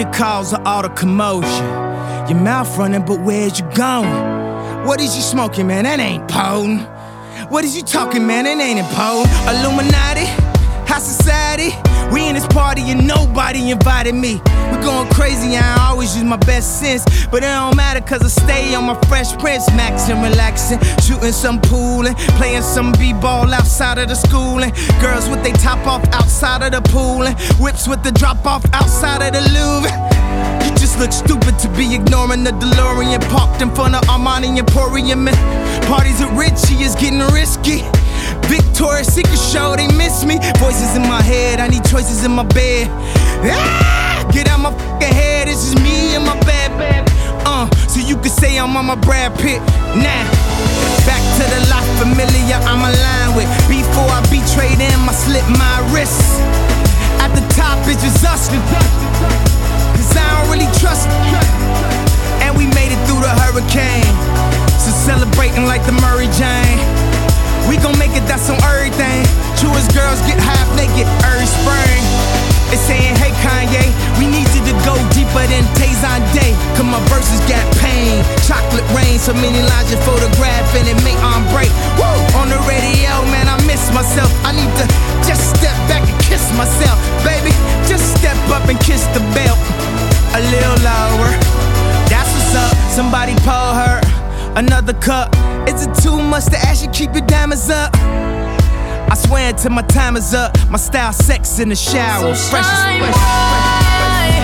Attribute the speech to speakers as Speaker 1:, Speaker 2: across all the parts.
Speaker 1: cause of all the commotion? Your mouth running, but where's you going? What is you smoking, man? That ain't potent. What is you talking, man? That ain't important. Illuminati, high society. We in this party and nobody invited me. We going crazy, I always use my best sense. But it don't matter cause I stay on my Fresh Prince. Maxing, relaxing, shooting some pool and playing some b-ball outside of the school. And girls with they top off outside of the pool. And whips with the drop off outside of the Louvre. You just look stupid to be ignoring the DeLorean parked in front of Armani Emporium. And parties at Richie is getting risky. Victoria's Secret show, they miss me. Voices in my head, I need choices in my bed. Get out my fucking head, this is me and my bad. So you could say I'm on my Brad Pitt. Nah, back to the La Familia I'm aligned with. Before I betrayed them, I slit my wrists. At the top, it's just us. Cause I don't really trust it. And we made it through the hurricane. So celebrating like the Murray Jane. We gon' make it, that's on everything. Truest girls get half naked every spring. It's saying, hey Kanye, we need you to go deeper than Tayson Day. Cause my verses got pain, chocolate rain. So many lines you photograph and it make on break. Woo! On the radio, man, I miss myself. I need to just step back and kiss myself. Baby, just step up and kiss the belt. A little lower, that's what's up. Somebody pour her another cup. Is it too much to ask you keep your diamonds up? I swear until my time is up. My style sex in the shower.
Speaker 2: So
Speaker 1: fresh as
Speaker 2: shine
Speaker 1: fresh.
Speaker 2: bright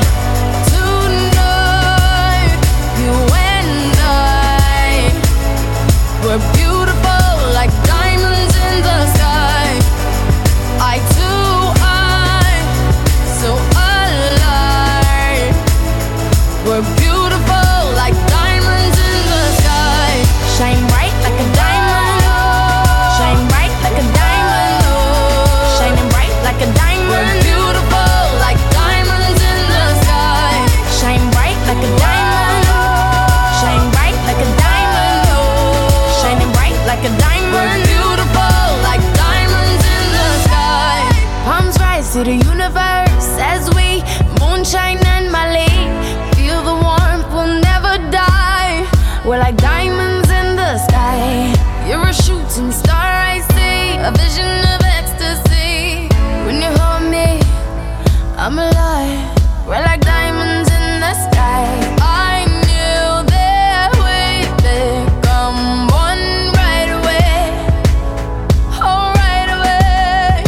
Speaker 2: tonight. You and I, we're beautiful like diamonds in the sky. Eye to eye, so alive. We're beautiful like diamonds in the sky. Shine bright like a diamond. Shine bright like a diamond. Shining bright like a diamond. We're beautiful like diamonds in the sky. Shine bright like a diamond. Shine bright like a diamond. Shining bright like a diamond. We're beautiful like diamonds in the sky. Palms rise to the universe as we moonshine and Mali. Feel the warmth, we'll never die. We're like diamonds in the sky. You're a shooting star, I see. A vision of ecstasy. When you hold me, I'm alive. We're like diamonds in the sky. I knew that we'd become one right away. Oh, right away.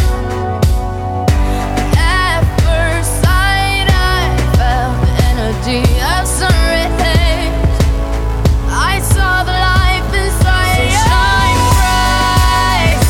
Speaker 2: At first sight, I felt the energy of sun rays. I saw the life inside you. So shine bright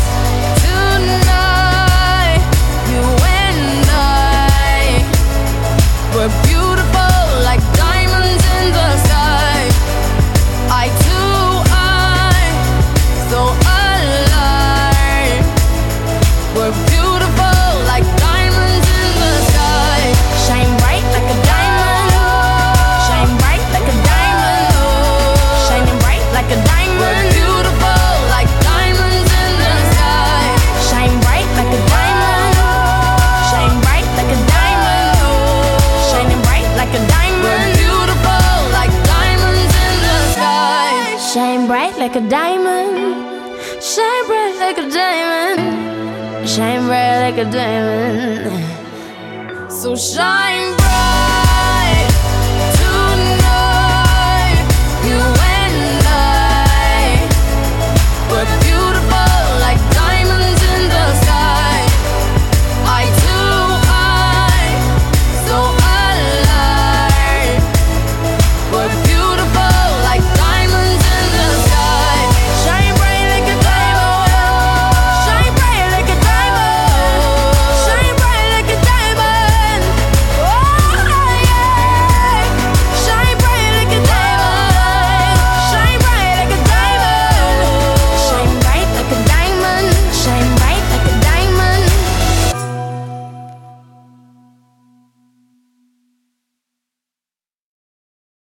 Speaker 2: tonight. You and I, we're beautiful like diamonds in the sky. Eye to eye, so alive. We're beautiful like diamonds in the sky. Shine bright like a diamond. Shine bright like a diamond. Shining bright like a diamond. We're beautiful like diamonds in the sky. Shine bright like a diamond. Shine bright like a diamond. Shining bright like a diamond. We're beautiful like diamonds in the sky. Shine bright like a diamond. Shine bright like a diamond. Shine bright like a diamond. So shine bright.